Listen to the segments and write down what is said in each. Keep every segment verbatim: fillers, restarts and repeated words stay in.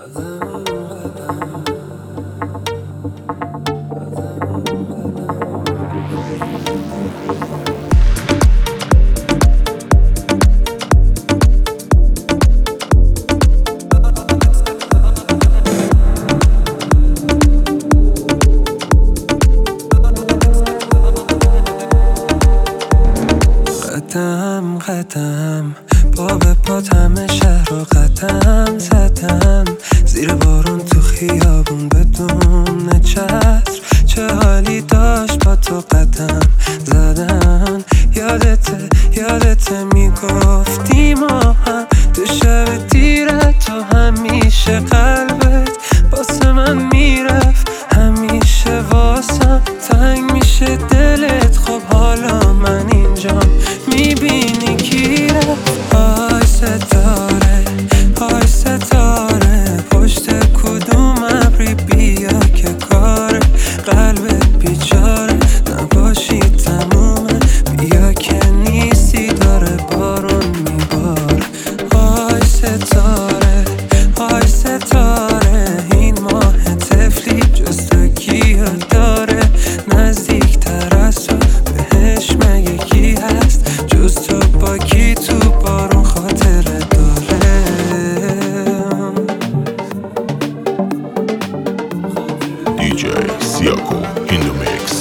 قدم قدم پا به پات همه شهر رو قدم زدم، زیر بارون تو خیابون بدون چتر. چه حالی داشت با تو قدم زدن، یادته یادته میگفتی ما هم تو شب دیره، تو همیشه قلبت واسه من میرفت، همیشه واسم تنگ میشه دلت. خب حالا من اینجام میبینی کی رفت. آی ستاره آی ستاره پشت کدوم ابری بیا که کار قلبت بیچاره نباشی تمومه، بیا که نیستی داره بارون میبار. آی ستاره آی ستاره این ماه طفلی جز تو کیو داره، نزدیکتر از تو بهش مگه کی هست جز تو، با کی تو بارون خاطره داره. دی جی سیاکو in the mix.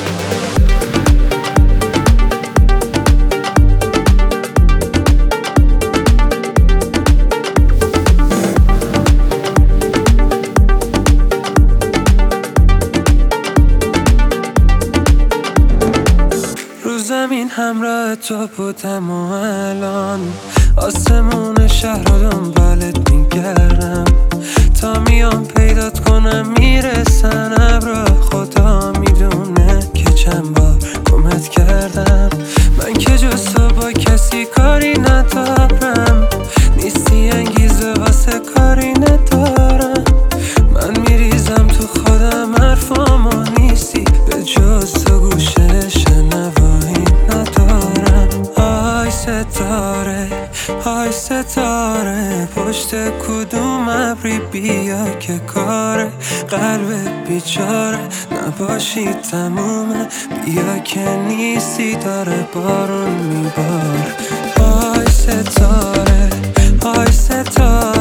رو زمین همراه تو بودم و الان آسمون شهر رو دنبالت میگردم، تا میام پیدات کنم میرسن ابرا. خدا میدونه که چند بار گمت کردم، من که جز تو با کسی کاری ندارم، نیستی انگیزه واسه کاری ندارم. من میریزم تو خودم حرفامو نیستی، به جز تو گوشه شنوایی ندارم. آی ستاره آی ستاره پشت کدوم ابری بیا که کار قلبت بیچاره نباشی تمومه، بیا که نیستی داره بارون میبار. آی ستاره آی ستاره